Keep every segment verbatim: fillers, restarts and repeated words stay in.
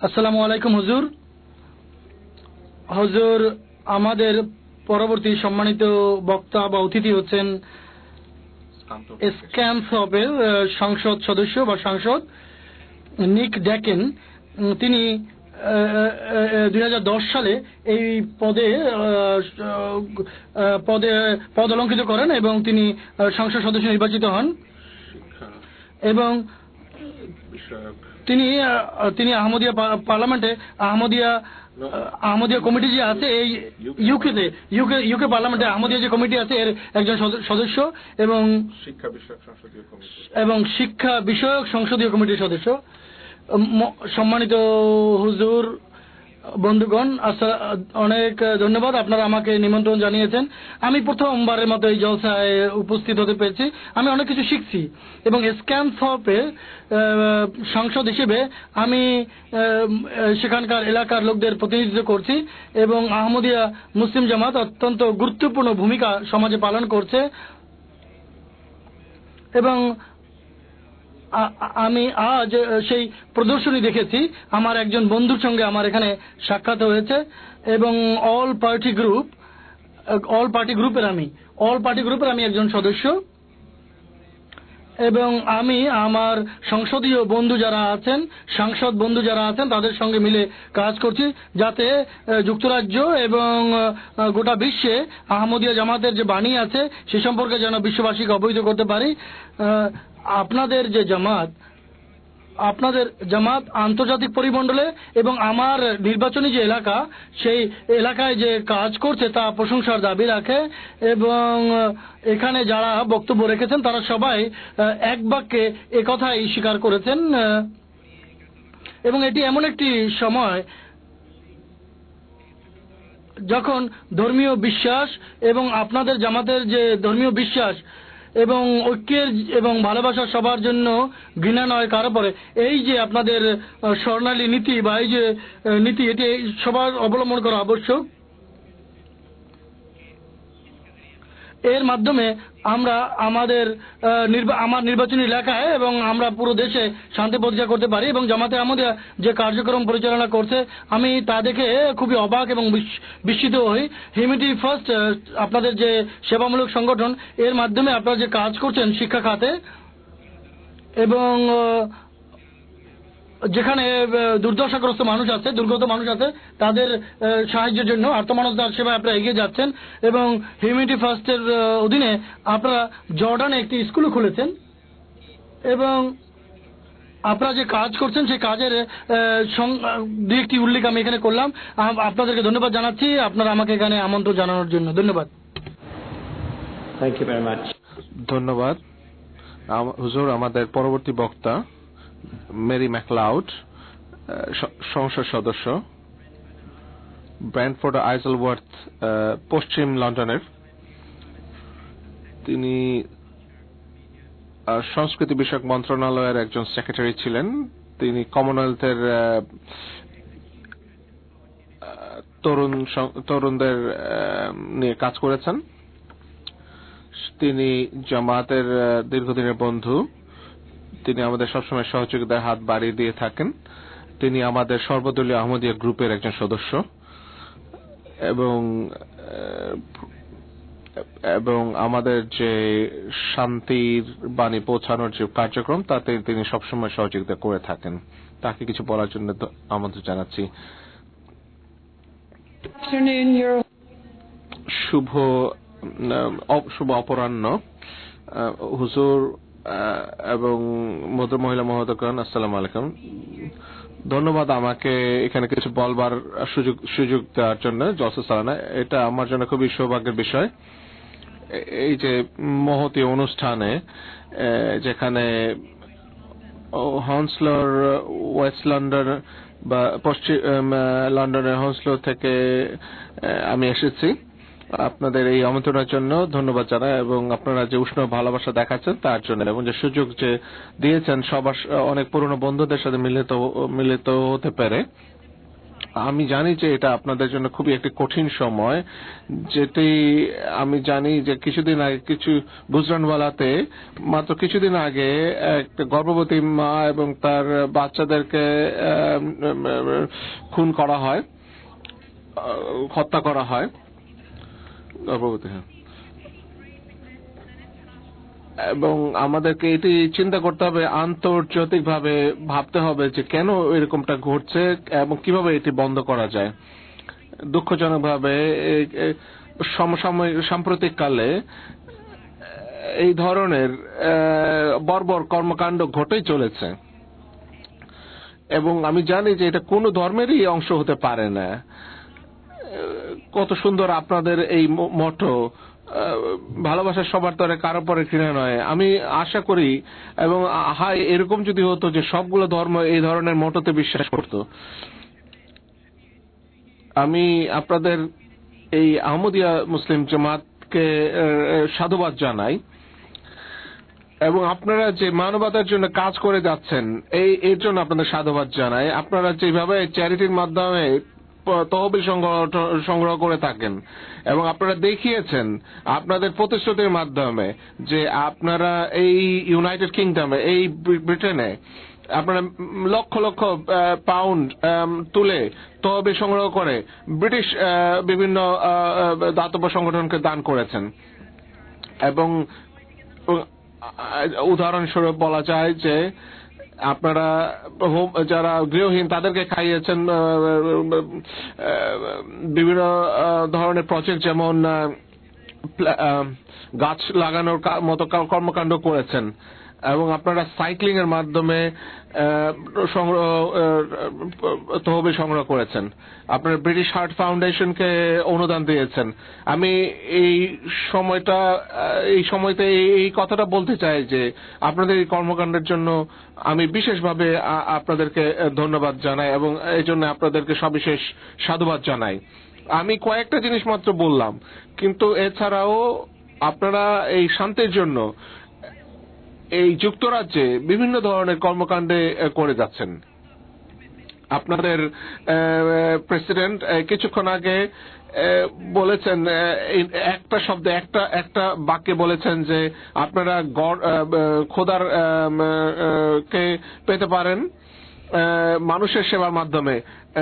আসসালামু আলাইকুম হুজুর। হুজুর, আমাদের পরবর্তী সম্মানিত বক্তা বা অতিথি হচ্ছেন স্ক্যানথপের সংসদ সদস্য বা সাংসদ নিক ড্যাকেন। তিনি দুই হাজার দশ সালে এই পদে পদে পদ অলঙ্কৃত করেন এবং তিনি সংসদ সদস্য নির্বাচিত হন এবং তিনি তিনি আহমদিয়া পার্লামেন্টে আহমদিয়া আহমদিয়া কমিটি যে আছে এই ইউকেতে ইউকে ইউকে পার্লামেন্টে আহমদিয়া যে কমিটি আছে এর একজন সদস্য এবং শিক্ষা বিষয়ক সংসদীয় কমিটি এবং শিক্ষা বিষয়ক সংসদীয় কমিটির সদস্য। সম্মানিত হুজুর, বন্ধুগণ, অনেক ধন্যবাদ, আপনারা আমাকে নিমন্ত্রণ জানিয়েছেন। আমি প্রথমবারের মতো এই জলসায় উপস্থিত হতে পেরেছি। আমি অনেক কিছু শিখছি এবং স্ক্যানথপে সংসদ হিসেবে আমি সেখানকার এলাকার লোকদের প্রতিনিধিত্ব করছি এবং আহমদিয়া মুসলিম জামাত অত্যন্ত গুরুত্বপূর্ণ ভূমিকা সমাজে পালন করছে এবং আমি আজ সেই প্রদর্শনী দেখেছি। আমার একজন বন্ধুর সঙ্গে আমার এখানে সাক্ষাৎ হয়েছে এবং all party group all party গ্রুপের আমি অল পার্টি গ্রুপের আমি একজন সদস্য এবং আমি আমার সংসদীয় বন্ধু যারা আছেন, সাংসদ বন্ধু যারা আছেন, তাদের সঙ্গে মিলে কাজ করছি যাতে যুক্তরাজ্য এবং গোটা বিশ্বে আহমদিয়া জামাতের যে বাণী আছে সে সম্পর্কে যেন বিশ্ববাসীকে অবহিত করতে পারি। আপনাদের যে জামাত আপনাদের জামাত আন্তর্জাতিক পরিমণ্ডলে এবং আমার নির্বাচনী যে এলাকা সেই এলাকায় যে কাজ করছে তা প্রশংসার দাবি রাখে এবং এখানে যারা বক্তব্য রেখেছেন তারা সবাই এক বাক্যে একথাই স্বীকার করেছেন এবং এটি এমন একটি সময় যখন ধর্মীয় বিশ্বাস এবং আপনাদের জামাতের যে ধর্মীয় বিশ্বাস এবং ঐক্যের এবং ভালোবাসা সবার জন্য ঘৃণা নয় কারো পরে, এই যে আপনাদের স্বর্ণালী নীতি বা এই যে নীতি এটি সবার অবলম্বন করা আবশ্যক। এর মাধ্যমে আমরা আমাদের আমার নির্বাচনী এলাকায় এবং আমরা পুরো দেশে শান্তি প্রতিষ্ঠা করতে পারি এবং জামাতে আহমদিয়া যে কার্যক্রম পরিচালনা করছে আমি তা দেখে খুবই অবাক এবং বিস্মিত হই। হিউম্যানিটি ফার্স্ট আপনাদের যে সেবামূলক সংগঠন, এর মাধ্যমে আপনারা যে কাজ করছেন শিক্ষা খাতে এবং যেখানে দুর্দশাগ্রস্ত মানুষ আছে, দুর্গত মানুষ আছে, তাদের সাহায্যের জন্য আর্তমানবতার সেবায় আপনারা এগিয়ে যাচ্ছেন এবং হিউম্যানিটি ফার্স্টের অধীনে আপনারা জর্ডানে একটি স্কুলও খুলেছেন এবং আপনারা যে কাজ করছেন সেই কাজের দু একটি উল্লেখ আমি এখানে করলাম। আপনাদেরকে ধন্যবাদ জানাচ্ছি আপনারা আমাকে এখানে আমন্ত্রণ জানানোর জন্য। ধন্যবাদ। Thank you very much. ধন্যবাদ হুজুর। আমাদের পরবর্তী বক্তা মেরি ম্যাকলাউড, সংসদ সদস্য, ব্র্যান্ডফোর্ড আইজলওয়ার্থ, পশ্চিম লন্ডনের। তিনি সংস্কৃতি বিষয়ক মন্ত্রণালয়ের একজন সেক্রেটারি ছিলেন। তিনি কমনওয়েলথের তরুণ তরুণদের নিয়ে কাজ করেছেন। তিনি জামাতের দীর্ঘদিনের বন্ধু। তিনি আমাদের সবসময় সহযোগিতার হাত বাড়িয়ে দিয়ে থাকেন। তিনি আমাদের সর্বদলীয় আহমদিয়া গ্রুপের একজন সদস্য এবং এবং আমাদের যে শান্তির বাণী পৌঁছানোর যে কার্যক্রম তাতে তিনি সবসময় সহযোগিতা করে থাকেন। তাকে কিছু বলার জন্য আমন্ত্রণ জানাচ্ছি। শুভ শুভ অপরাহ্ন হুজুর এবং মধুর মহিলা মহোদয়গণ, আসসালামু আলাইকুম। ধন্যবাদ আমাকে এখানে কিছু বলবার সুযোগ সুযোগ দেওয়ার জন্য জলসা চালানো। এটা আমার জন্য খুবই সৌভাগ্যের বিষয়। এই যে মহতী অনুষ্ঠানে যেখানে হন্সলোর ওয়েস্ট লন্ডন বা পশ্চিম লন্ডনের হন্সলো থেকে আমি এসেছি, আপনাদের এই আমন্ত্রণের জন্য ধন্যবাদ জানাই এবং আপনারা যে উষ্ণ ভালোবাসা দেখাচ্ছেন তার জন্য এবং যে সুযোগ যে দিয়েছেন সবার অনেক পুরনো বন্ধুদের সাথে মিলিত মিলিত হতে পেরে আমি জানি যে এটা আপনাদের জন্য খুবই একটি কঠিন সময়, যেটি আমি জানি যে কিছুদিন আগে কিছু গুজরানওয়ালাতে মাত্র কিছুদিন আগে একটা গর্ভবতী মা এবং তার বাচ্চাদেরকে খুন করা হয়, হত্যা করা হয়, গর্ভবতী। হ্যাঁ, এবং আমাদেরকে এটি চিন্তা করতে হবে, আন্তর্জাতিকভাবে ভাবতে হবে যে কেন এরকমটা ঘটছে এবং কিভাবে এটি বন্ধ করা যায়। দুঃখজনকভাবে সমসাময়িক সাম্প্রতিক কালে এই ধরনের বর্বর কর্মকাণ্ড ঘটেই চলেছে এবং আমি জানি যে এটা কোনো ধর্মেরই অংশ হতে পারে না। কত সুন্দর আপনাদের এই মটো, ভালোবাসা সবার তরে কারো পরে ঘৃণা নয়। আমি আশা করি এবং হাই এরকম যদি হতো যে সবগুলো ধর্ম এই ধরনের মটোতে বিশ্বাস করত। আমি আপনাদের এই আহমদিয়া মুসলিম জামাতকে সাধুবাদ জানাই এবং আপনারা যে মানবতার জন্য কাজ করে যাচ্ছেন এই এর জন্য আপনাদের সাধুবাদ জানাই। আপনারা যেভাবে চ্যারিটির মাধ্যমে তহবিল সংগ্রহ করে থাকেন এবং আপনারা দেখিয়েছেন আপনাদের প্রতিশ্রুতির মাধ্যমে যে আপনারা এই ইউনাইটেড কিংডমে, এই ব্রিটেনে আপনারা লক্ষ লক্ষ পাউন্ড তুলে তহবিল সংগ্রহ করে ব্রিটিশ বিভিন্ন দাতব্য সংগঠনকে দান করেছেন এবং উদাহরণস্বরূপ বলা যায় যে আপনারা যারা গৃহহীন তাদেরকে খাইয়েছেন বিভিন্ন ধরনের প্রজেক্ট, যেমন গাছ লাগানোর মতো কর্মকাণ্ড করেছেন এবং আপনারা সাইক্লিং এর মাধ্যমে সংগ্রহ তহবিল সংগ্রহ করেছেন। আপনারা ব্রিটিশ হার্ট ফাউন্ডেশনকে অনুদান দিয়েছেন। আমি এই সময়টা এই সময়তে এই কথাটা বলতে চাই যে আপনাদের এই কর্মকাণ্ডের জন্য আমি বিশেষভাবে আপনাদেরকে ধন্যবাদ জানাই এবং এই জন্য আপনাদেরকে সবিশেষ সাধুবাদ জানাই। আমি কয়েকটা জিনিস মাত্র বললাম, কিন্তু এছাড়াও আপনারা এই শান্তির জন্য এই যুক্তরাজ্যে বিভিন্ন ধরনের কর্মকাণ্ডে করে যাচ্ছেন। আপনাদের প্রেসিডেন্ট কিছুক্ষণ আগে বলেছেন, একটা শব্দে একটা একটা বাক্যে বলেছেন যে আপনারা খোদার কে পেতে পারেন মানুষের সেবার মাধ্যমে,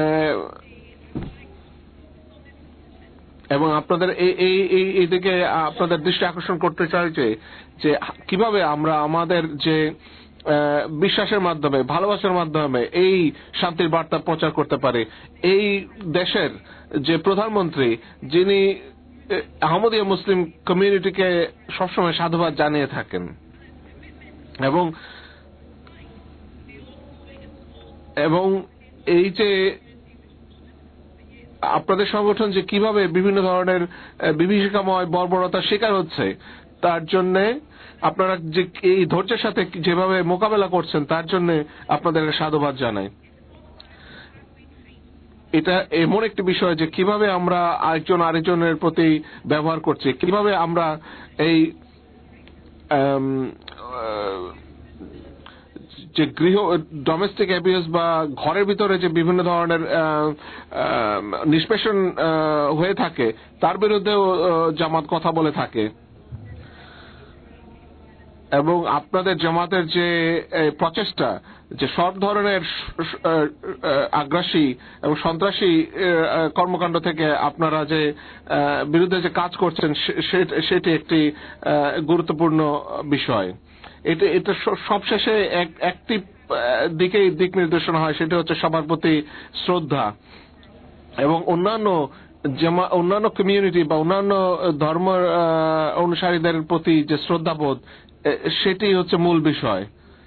এবং আপনাদের এই এই দিকে আপনাদের দৃষ্টি আকর্ষণ করতে চাই যে যে কিভাবে আমরা আমাদের যে বিশ্বাসের মাধ্যমে, ভালোবাসার মাধ্যমে এই শান্তির বার্তা প্রচার করতে পারি। এই দেশের যে প্রধানমন্ত্রী, যিনি আহমদিয়া মুসলিম কমিউনিটিকে সবসময় সাধুবাদ জানিয়ে থাকেন এবং এবং এই যে আপনাদের সংগঠন যে কিভাবে বিভিন্ন ধরনের বিভীষিকাময় বর্বরতার শিকার হচ্ছে, তার জন্য আপনারা যে এই ধৈর্যের সাথে যেভাবে মোকাবেলা করছেন তার জন্য আপনাদের সাধুবাদ জানাই। এটা এমন একটি বিষয় যে কিভাবে আমরা একজন আরেকজনের প্রতি ব্যবহার করছি, কিভাবে আমরা এই যে গৃহ ডোমেস্টিক অ্যাবিউজ বা ঘরের ভিতরে যে বিভিন্ন ধরনের নিষ্পেষণ হয়ে থাকে তার বিরুদ্ধেও জামাত কথা বলে থাকে এবং আপনাদের জামাতের যে প্রচেষ্টা যে সব ধরনের আগ্রাসী এবং সন্ত্রাসী কর্মকাণ্ড থেকে আপনারা যে বিরুদ্ধে যে কাজ করছেন সেটি একটি গুরুত্বপূর্ণ বিষয়। এটা এটা সবশেষে একটি দিকেই দিক নির্দেশনা হয়, সেটা হচ্ছে সবার প্রতি শ্রদ্ধা এবং অন্যান্য অন্যান্য কমিউনিটি বা অন্যান্য ধর্ম অনুসারীদের প্রতি যে শ্রদ্ধাবোধ, সেটি হচ্ছে মূল বিষয়।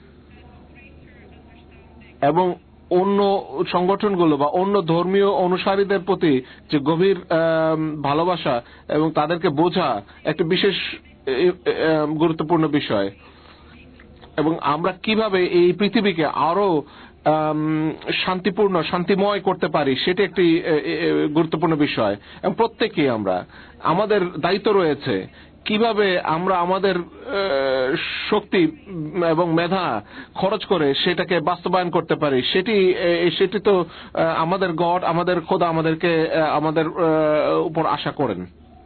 এবং অন্য সংগঠনগুলো বা অন্য ধর্মীয় অনুসারীদের প্রতি যে গভীর ভালোবাসা এবং তাদেরকে বোঝা একটা বিশেষ গুরুত্বপূর্ণ বিষয়। এবং আমরা কিভাবে এই পৃথিবীকে আরো শান্তিপূর্ণ শান্তিময় করতে পারি সেটি একটি গুরুত্বপূর্ণ বিষয় এবং প্রত্যেকেই আমরা আমাদের দায়িত্ব রয়েছে কিভাবে আমরা আমাদের শক্তি এবং মেধা খরচ করে সেটাকে বাস্তবায়ন করতে পারি, সেটি সেটি তো আমাদের গড, আমাদের খোদা আমাদেরকে আমাদের উপর আশা করেন।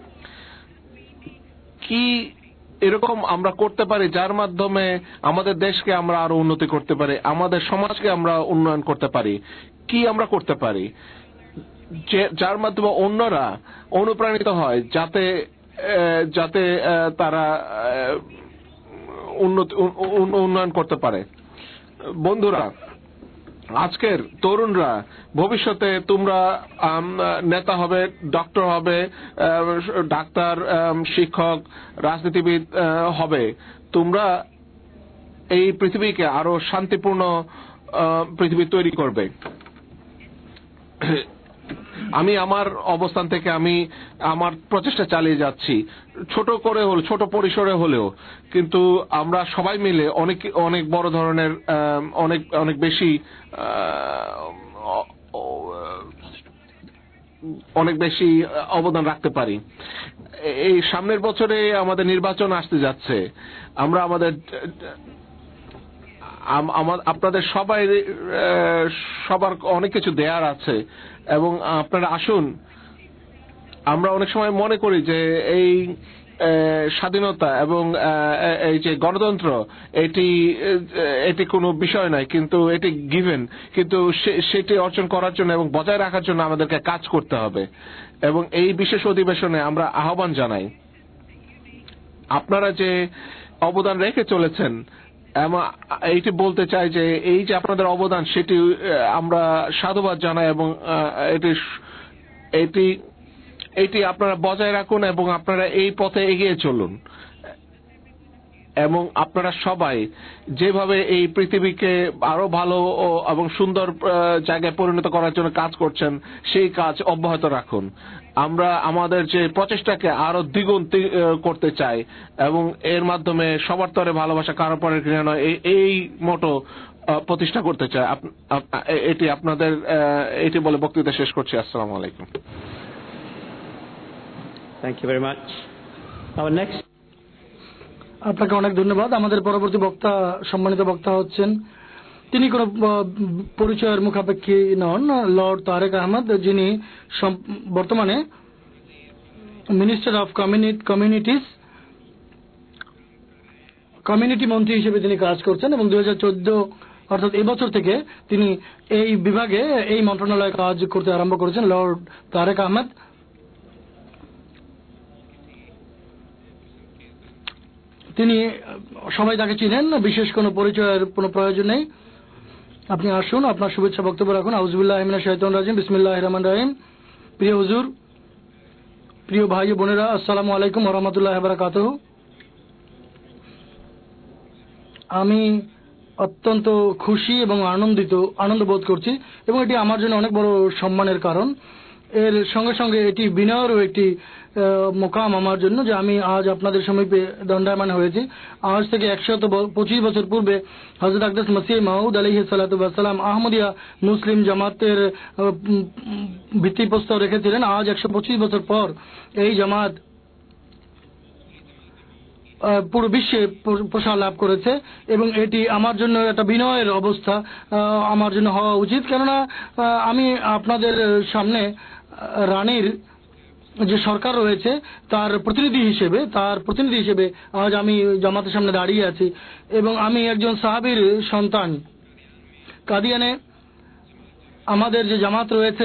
কি এরকম আমরা করতে পারি যার মাধ্যমে আমাদের দেশকে আমরা আরো উন্নতি করতে পারি, আমাদের সমাজকে আমরা উন্নয়ন করতে পারি, কি আমরা করতে পারি যার মাধ্যমে অন্যরা অনুপ্রাণিত হয়, যাতে যাতে তারা উন্নতি উন্নয়ন করতে পারে। বন্ধুরা, আজকের তরুণরা ভবিষ্যতে তোমরা নেতা হবে, ডক্টর হবে, ডাক্তার, শিক্ষক, রাজনীতিবিদ হবে। তোমরা এই পৃথিবীকে আরো শান্তিপূর্ণ পৃথিবী তৈরি করবে। আমি আমার অবস্থান থেকে আমি আমার প্রচেষ্টা চালিয়ে যাচ্ছি, ছোট করে হল ছোট পরিসরে হলেও, কিন্তু আমরা সবাই মিলে অনেক অনেক বড় ধরনের অনেক অনেক বেশি অনেক বেশি অবদান রাখতে পারি। এই সামনের বছরে আমাদের নির্বাচন আসতে যাচ্ছে। আমরা আমাদের আপনাদের সবাই সবার অনেক কিছু দেয়ার আছে এবং আপনারা আসুন। আমরা অনেক সময় মনে করি যে এই স্বাধীনতা এবং এই যে গণতন্ত্র এটি এটি কোনো বিষয় নয়, কিন্তু এটি গিভেন, কিন্তু সেটি অর্জন করার জন্য এবং বজায় রাখার জন্য আমাদেরকে কাজ করতে হবে। এবং এই বিশেষ অধিবেশনে আমরা আহ্বান জানাই, আপনারা যে অবদান রেখে চলেছেন, এইটি বলতে চাই যে এই যে আপনাদের অবদান সেটি আমরা সাধুবাদ জানাই এবং এটি এটি এটি আপনারা বজায় রাখুন এবং আপনারা এই পথে এগিয়ে চলুন। এবং আপনারা সবাই যেভাবে এই পৃথিবীকে আরো ভালো এবং সুন্দর জায়গায় পরিণত করার জন্য কাজ করছেন, সেই কাজ অব্যাহত রাখুন। আমরা আমাদের যে প্রচেষ্টাকে আরো দ্বিগুণ করতে চাই এবং এর মাধ্যমে সবার তরে ভালোবাসা, কারো পরে ঘৃণা নয়, এই মোটো প্রতিষ্ঠা করতে চাই। এটি আপনাদের এটি বলে বক্তৃতা শেষ করছি। আসসালামু আলাইকুম। Thank you very much. Our next. আপনাকে অনেক ধন্যবাদ। আমাদের পরবর্তী বক্তা, সম্মানিত বক্তা হচ্ছেন, তিনি কোন পরিচয়ের মুখাপেক্ষী নন, লর্ড তারেক আহমদ, যিনি বর্তমানে মিনিস্টার অফ কমিউনিটিস কমিউনিটি মন্ত্রী হিসেবে তিনি কাজ করছেন এবং দুই হাজার চোদ্দ অর্থাৎ এবছর থেকে তিনি এই বিভাগে এই মন্ত্রণালয়ে কাজ করতে আরম্ভ করেছেন। লর্ড তারেক আহমদ, তিনি সবাই তাকে চিনেন, বিশেষ কোনো পরিচয়ের কোনো প্রয়োজন নেই। আপনি আসুন, আপনার শুভেচ্ছা বক্তব্য রাখুন। আউযুবিল্লাহি মিনাশ শাইতানির রাজিম, বিসমিল্লাহির রহমানির রহিম। প্রিয় হুজুর, প্রিয় ভাই বোনেরা, আসসালামু আলাইকুম ওয়া রাহমাতুল্লাহি ওয়া বারাকাতুহু। আমি অত্যন্ত খুশি এবং আনন্দিত আনন্দ বোধ করছি এবং এটি আমার জন্য অনেক বড় সম্মানের কারণ। এর সঙ্গে সঙ্গে এটি বিনয়েরও একটি মোকাম আমার জন্য যে আমি আজ আপনাদের সমীপে দণ্ডায়মান হয়েছি। আজ থেকে একশত পঁচিশ বছর পূর্বে হযরত আকদাস মসিহ মাউদ আলাইহিস সালাতু ওয়াস সালাম আহমদিয়া মুসলিম জামাতের ভিত্তিপ্রস্তর রেখেছিলেন। আজ একশো পঁচিশ বছর পর এই জামাত পুরো বিশ্বে প্রসার লাভ করেছে এবং এটি আমার জন্য একটা বিনয়ের অবস্থা আমার জন্য হওয়া উচিত। কেননা আমি আপনাদের সামনে রানীর যে সরকার রয়েছে তার প্রতিনিধি হিসেবে তার প্রতিনিধি হিসেবে আজ আমি জামাতের সামনে দাঁড়িয়ে আছি এবং আমি একজন সাহাবীর সন্তান। কাদিয়ানে আমাদের যে জামাত রয়েছে,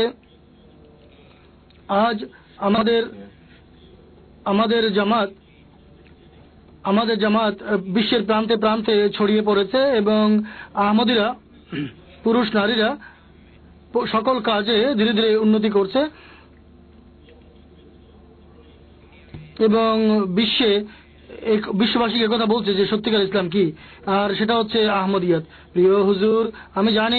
আজ আমাদের আমাদের জামাত আমাদের জামাত বিশ্বের প্রান্তে প্রান্তে ছড়িয়ে পড়েছে এবং আহমদিরা, পুরুষ নারীরা সকল কাজে ধীরে ধীরে উন্নতি করছে এবং বিশ্বে বিশ্ববাসীকে কথা বলছে যে সত্যিকার ইসলাম কি, আর সেটা হচ্ছে আহমদিয়াত। প্রিয় হুজুর, আমি জানি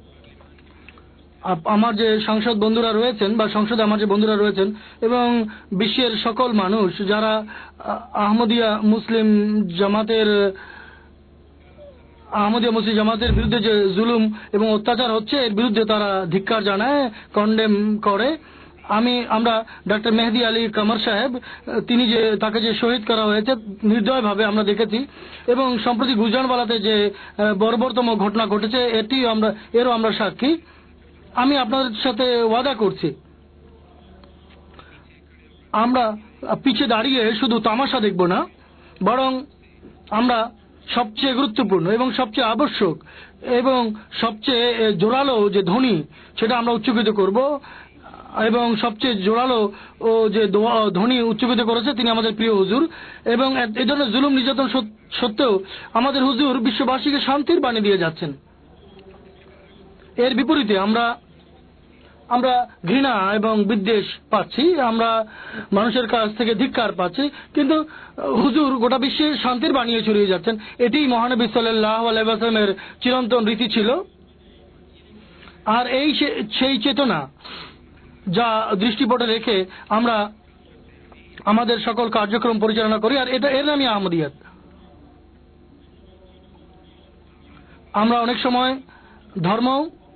আমার যে সংসদ বন্ধুরা রয়েছেন বা সংসদে আমার যে বন্ধুরা রয়েছেন এবং বিশ্বের সকল মানুষ যারা আহমদিয়া মুসলিম জামাতের আহমদিয়া মুসলিম জামাতের বিরুদ্ধে যে জুলুম এবং অত্যাচার হচ্ছে এর বিরুদ্ধে তারা ধিক্কার জানায়, কন্ডেম করে আমি আমরা ডক্টর মেহেদি আলী কামার সাহেব তিনি যে তাকে যে শহীদ করা হয়েছে নির্দয়ভাবে আমরা দেখেছি এবং সম্প্রতি গুজরানওয়ালাতে যে বর্বরতম ঘটনা ঘটেছে এটি আমরা এরও আমরা সাক্ষী। আমি আপনাদের সাথে ওয়াদা করছি আমরা পিছে দাঁড়িয়ে শুধু তামাশা দেখব না, বরং আমরা সবচেয়ে গুরুত্বপূর্ণ এবং সবচেয়ে আবশ্যক এবং সবচেয়ে জোরালো যে ধ্বনি সেটা আমরা উচ্চকিত করব এবং সবচেয়ে জোরালো ও যে ধ্বনি উচ্চকিত করেছে তিনি আমাদের প্রিয় হুজুর এবং এই ধরনের জুলুম নির্যাতন সত্ত্বেও আমাদের হুজুর বিশ্ববাসীকে শান্তির বাণী দিয়ে যাচ্ছেন। এর বিপরীতে আমরা আমরা ঘৃণা এবং বিদ্বেষ পাচ্ছি, আমরা মানুষের কাছ থেকে ধিক্কার পাচ্ছি, কিন্তু হুজুর গোটা বিশ্বে শান্তির বাণী ছড়িয়ে যাচ্ছেন। এটি মহানবী সাল্লাল্লাহু আলাইহি ওয়াসাল্লামের চিরন্তন রীতি ছিল। আর এই সেই চেতনা যা দৃষ্টিপটে রেখে আমরা আমাদের সকল কার্যক্রম পরিচালনা করি, আর এটা এর নামই আহমদিয়াত। আমরা অনেক সময় ধর্ম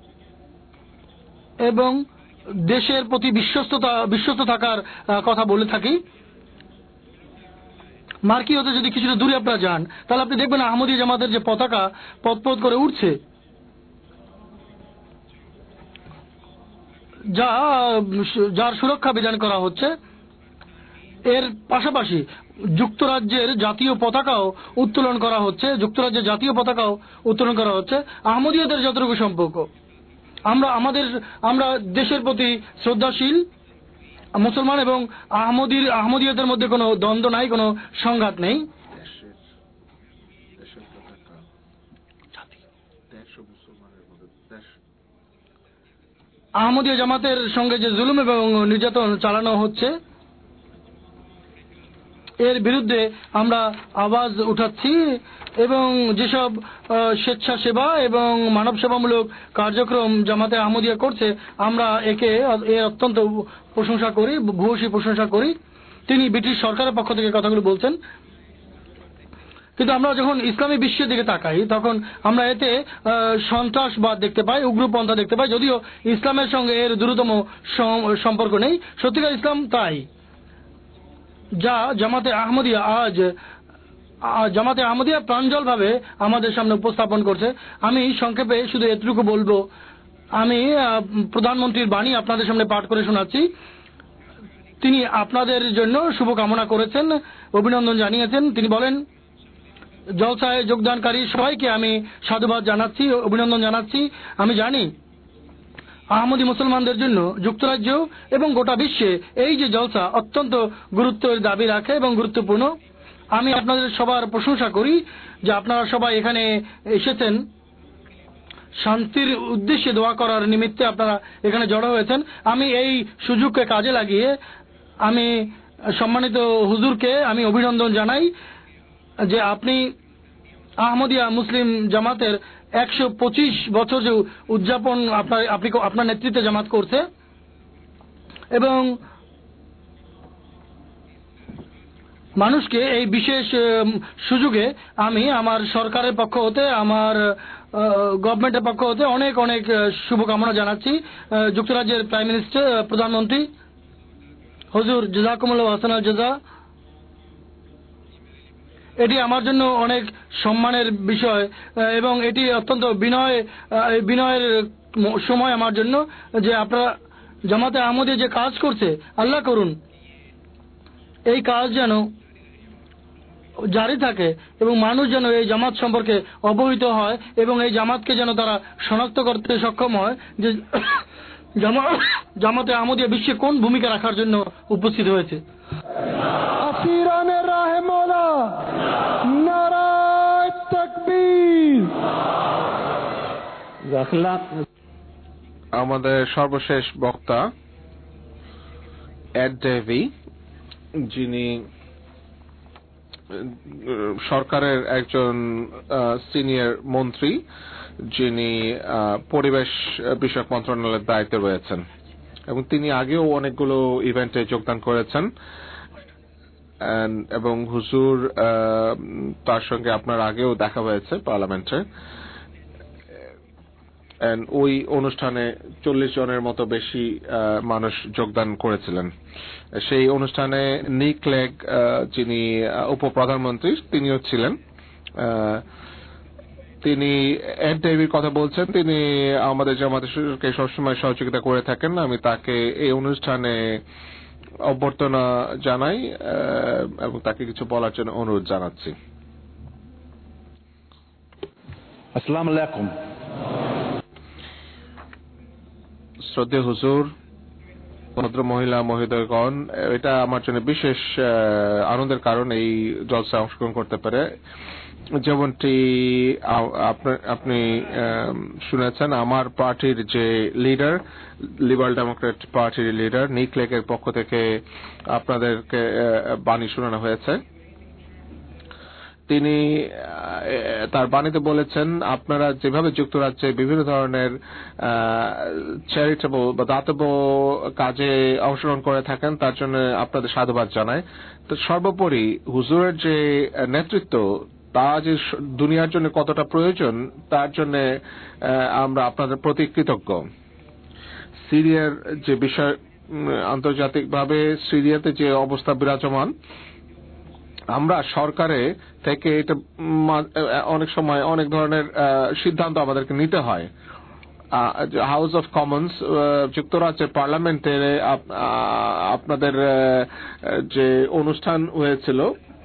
এবং দেশের প্রতি বিশ্বস্ততা বিশ্বস্ত থাকার কথা বলে থাকি। মার্কি হতে যদি কিছুটা দূরে আপনারা যান তাহলে আপনি দেখবেন আহমদীয়া জামাতের যে পতাকা পথপথ করে উঠছে, যা যার সুরক্ষা বিধান করা হচ্ছে। এর পাশাপাশি যুক্তরাজ্যের জাতীয় পতাকাও উত্তোলন করা হচ্ছে, যুক্তরাজ্যের জাতীয় পতাকাও উত্তোলন করা হচ্ছে। আহমদীয়দের যতটুকু সম্পর্ক, আমরা আমাদের আমরা দেশের প্রতি শ্রদ্ধাশীল মুসলমান এবং আহমদীর আহমদীয়দের মধ্যে কোনো দ্বন্দ্ব নাই, কোনো সংঘাত নেই। আহমদীয়া জামাতের সঙ্গে যে জুলুম এবং নির্যাতন চালানো হচ্ছে এর বিরুদ্ধে আমরা আওয়াজ উঠাচ্ছি এবং যেসব স্বেচ্ছাসেবা এবং মানব সেবামূলক কার্যক্রম জামাতে আহমদীয়া করছে আমরা একে এর অত্যন্ত প্রশংসা করি, ভূয়সী প্রশংসা করি। তিনি ব্রিটিশ সরকারের পক্ষ থেকে কথাগুলো বলছেন, কিন্তু আমরা যখন ইসলামী বিশ্বের দিকে তাকাই তখন আমরা এতে সন্ত্রাসবাদ দেখতে পাই, উগ্রপন্থা দেখতে পাই, যদিও ইসলামের সঙ্গে এর দূরতম সম্পর্ক নেই। সত্যিকার ইসলাম তাই যা জামাতে আহমদীয়া আজ জামাতে আহমদীয়া প্রাঞ্জলভাবে আমাদের সামনে উপস্থাপন করছে। আমি সংক্ষেপে শুধু এতটুকু বলবো, আমি প্রধানমন্ত্রীর বাণী আপনাদের সামনে পাঠ করে শোনাচ্ছি। তিনি আপনাদের জন্য শুভকামনা করেছেন, অভিনন্দন জানিয়েছেন। তিনি বলেন, জলসায় যোগদানকারী সবাইকে আমি সাধুবাদ জানাচ্ছি, অভিনন্দন জানাচ্ছি। আমি জানি আহমদী মুসলমানদের জন্য যুক্তরাজ্য এবং গোটা বিশ্বে এই যে জলসা অত্যন্ত গুরুত্বের দাবি রাখে এবং গুরুত্বপূর্ণ। আমি আপনাদের সবার প্রশংসা করি যে আপনারা সবাই এখানে এসেছেন শান্তির উদ্দেশ্যে দোয়া করার নিমিত্তে, আপনারা এখানে জড়ো হয়েছেন। আমি এই সুযোগকে কাজে লাগিয়ে আমি সম্মানিত হুজুরকে আমি অভিনন্দন জানাই যে আপনি আহমদীয়া মুসলিম জামাতের একশো পঁচিশ বছর যে উদযাপন আপনার আপনি আপনার নেতৃত্বে জামাত করছে এবং মানুষকে এই বিশেষ সুযোগে আমি আমার সরকারের পক্ষ হতে, আমার গভর্নমেন্টের পক্ষ হতে অনেক অনেক শুভকামনা জানাচ্ছি। যুক্তরাজ্যের প্রাইম মিনিস্টার, প্রধানমন্ত্রী হুজুর জাযাকুমুল্লাহু আহসানাল জাযা, এটি আমার জন্য অনেক সম্মানের বিষয় এবং এটি অত্যন্ত বিনয় বিনয়ের সময় আমার জন্য যে আপনারা জামাতে আহমদীয়া যে কাজ করছে, আল্লাহ করুন এই কাজ যেন জারি থাকে এবং মানুষ যেন এই জামাত সম্পর্কে অবহিত হয় এবং এই জামাতকে যেন তারা শনাক্ত করতে সক্ষম হয় যে জামাতে আহমদীয়া বিশ্বে কোন ভূমিকা রাখার জন্য উপস্থিত হয়েছে। আসিরানে রাহে মওলা, নারায়ে তাকবীর। আমাদের সর্বশেষ বক্তা এড ডেভি, যিনি সরকারের একজন সিনিয়র মন্ত্রী, যিনি পরিবেশ বিষয়ক মন্ত্রণালয়ের দায়িত্বে রয়েছেন এবং তিনি আগেও অনেকগুলো ইভেন্টে যোগদান করেছেন এবং হুজুর তার সঙ্গে আপনার আগেও দেখা হয়েছে পার্লামেন্টে। ওই অনুষ্ঠানে চল্লিশ জনের মতো বেশি মানুষ যোগদান করেছিলেন। সেই অনুষ্ঠানে নিক লেগ যিনি উপপ্রধানমন্ত্রী তিনিও ছিলেন। তিনি এড ডেভির কথা বলছেন, তিনি আমাদের জামাতকে সবসময় সহযোগিতা করে থাকেন। আমি তাকে এই অনুষ্ঠানে অভ্যর্থনা জানাই এবং তাকে কিছু বলার জন্য অনুরোধ জানাচ্ছি। আসসালামু আলাইকুম। শ্রদ্ধেয় হুজুর, ভদ্র মহিলা মহোদয়গণ, এটা আমার জন্য বিশেষ আনন্দের কারণ এই জলসায় অংশগ্রহণ করতে পারে। যেমনটি আপনি শুনেছেন, আমার পার্টির যে লিডার, লিবারেল ডেমোক্রেট পার্টির লিডার নিক লেগের পক্ষ থেকে আপনাদেরকে বাণী শোনানো হয়েছে। তিনি তার বাণীতে বলেছেন, আপনারা যেভাবে যুক্তরাজ্যে বিভিন্ন ধরনের চ্যারিটেবল বা দাতব্য কাজে অংশগ্রহণ করে থাকেন তার জন্য আপনাদের সাধুবাদ জানাই। তো সর্বোপরি হুজুরের যে নেতৃত্ব তা যে দুনিয়ার জন্য কতটা প্রয়োজন তার জন্য আমরা আপনাদের প্রতি কৃতজ্ঞ। সিরিয়ার যে বিষয়, আন্তর্জাতিকভাবে সিরিয়াতে যে অবস্থা বিরাজমান, আমরা সরকারে থেকে এটা অনেক সময় অনেক ধরনের সিদ্ধান্ত আমাদেরকে নিতে হয়। হাউস অফ কমন্স, যুক্তরাজ্যের পার্লামেন্টে আপনাদের যে অনুষ্ঠান হয়েছিল,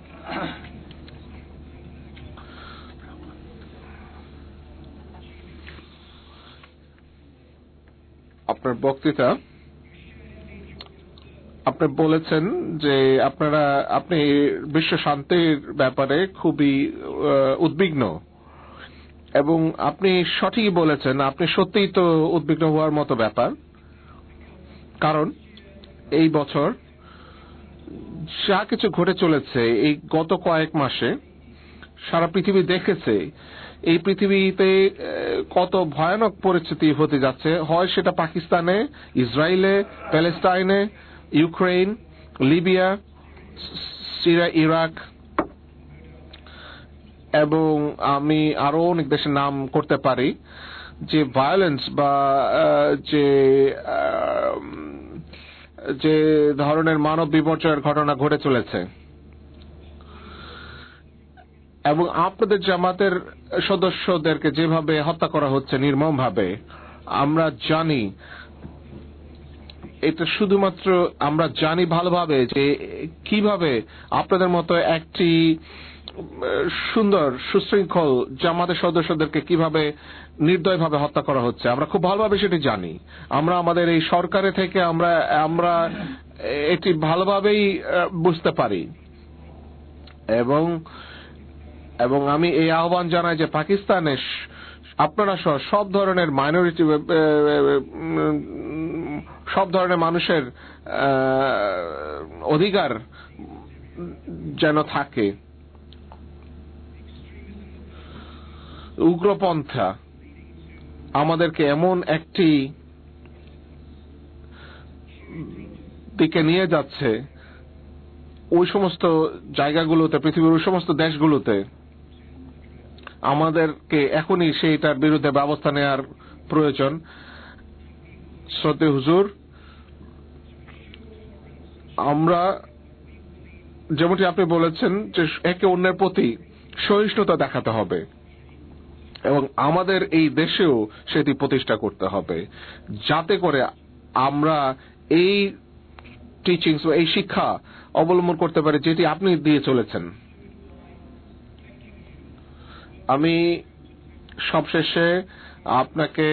আপনার বক্তৃতা আপনি বলেছেন যে আপনারা আপনি বিশ্ব শান্তির ব্যাপারে খুবই উদ্বিগ্ন এবং আপনি সঠিক বলেছেন। আপনি সত্যিই তো উদ্বিগ্ন হওয়ার মতো ব্যাপার, কারণ এই বছর যা কিছু ঘটে চলেছে এই গত কয়েক মাসে সারা পৃথিবী দেখেছে এই পৃথিবীতে কত ভয়ানক পরিস্থিতি হতে যাচ্ছে। হয় সেটা পাকিস্তানে, ইসরায়েলে, প্যালেস্টাইনে, ইউক্রেন, লিবিয়া, সিরিয়া, ইরাক এবং আমি আরো অনেক দেশের নাম করতে পারি, যে ভায়োলেন্স বা যে যে ধরনের মানব বিপর্যয়ের ঘটনা ঘটে চলেছে। এবং আপনাদের জামাতের সদস্যদেরকে যেভাবে হত্যা করা হচ্ছে নির্মমভাবে, আমরা জানি এটা শুধুমাত্র আমরা জানি ভালোভাবে যে কিভাবে আপনাদের মতো একটি সুন্দর সুশৃঙ্খল জামাতের সদস্যদেরকে কিভাবে নির্দয়ভাবে হত্যা করা হচ্ছে। আমরা খুব ভালোভাবে সেটি জানি। আমরা আমাদের এই সরকারে থেকে আমরা আমরা এটি ভালোভাবেই বুঝতে পারি এবং এবং আমি এই আহ্বান জানাই যে পাকিস্তানে আপনারা সহ সব ধরনের মাইনরিটি, সব ধরনের মানুষের অধিকার যেন থাকে। উগ্রপন্থা আমাদেরকে এমন একটি দিকে নিয়ে যাচ্ছে, ওই সমস্ত জায়গাগুলোতে, পৃথিবীর ওই সমস্ত দেশগুলোতে আমাদেরকে এখনই সেইটার বিরুদ্ধে ব্যবস্থা নেওয়ার প্রয়োজন। শ্রদ্ধেয় হুজুর, আমরা যেমনটি আপনি বলেছেন যে একে অন্যের প্রতি সহিষ্ণুতা দেখাতে হবে এবং আমাদের এই দেশেও সেটি প্রতিষ্ঠা করতে হবে, যাতে করে আমরা এই টিচিংস বা এই শিক্ষা অবলম্বন করতে পারি যেটি আপনি দিয়ে চলেছেন। আমি সবশেষে আপনাকে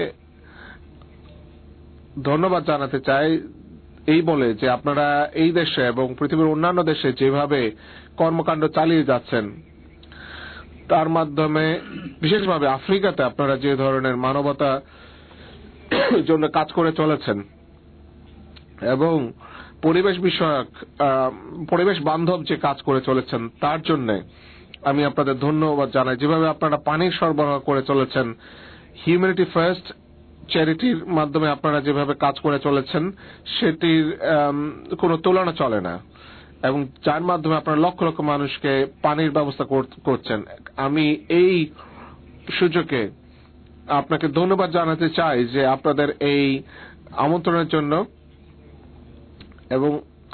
ধন্যবাদ জানাতে চাই এই বলে যে আপনারা এই দেশে এবং পৃথিবীর অন্যান্য দেশে যেভাবে কর্মকাণ্ড চালিয়ে যাচ্ছেন তার মাধ্যমে, বিশেষভাবে আফ্রিকাতে আপনারা যে ধরনের মানবতা জন্য কাজ করে চলেছেন এবং পরিবেশ বিষয়ক, পরিবেশ বান্ধব যে কাজ করে চলেছেন তার জন্য আমি আপনাদের ধন্যবাদ জানাই। যেভাবে আপনারা পানির সরবরাহ করে চলেছেন, হিউম্যানিটি ফার্স্ট চ্যারিটির মাধ্যমে আপনারা যেভাবে কাজ করে চলেছেন সেটির কোনো তুলনা চলে না এবং যার মাধ্যমে আপনারা লক্ষ লক্ষ মানুষকে পানির ব্যবস্থা করছেন। আমি এই সুযোগে আপনাকে ধন্যবাদ জানাতে চাই যে আপনাদের এই আমন্ত্রণের জন্য এবং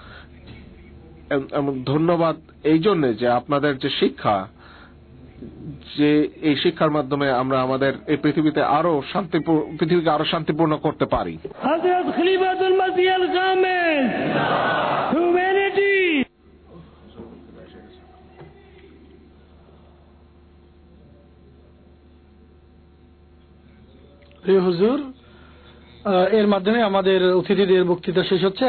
এবং ধন্যবাদ এই জন্য যে আপনাদের যে শিক্ষা, যে এই শিক্ষার মাধ্যমে আমরা আমাদের এই পৃথিবীতে আরো শান্তিপূর্ণ পৃথিবীকে আরো শান্তিপূর্ণ করতে পারি। হযরত খলিফাতুল মসিহ আল খামেস, হিউম্যানিটি। প্রিয় হুজুর, এর মাধ্যমে আমাদের অতিথিদের বক্তৃতা শেষ হচ্ছে।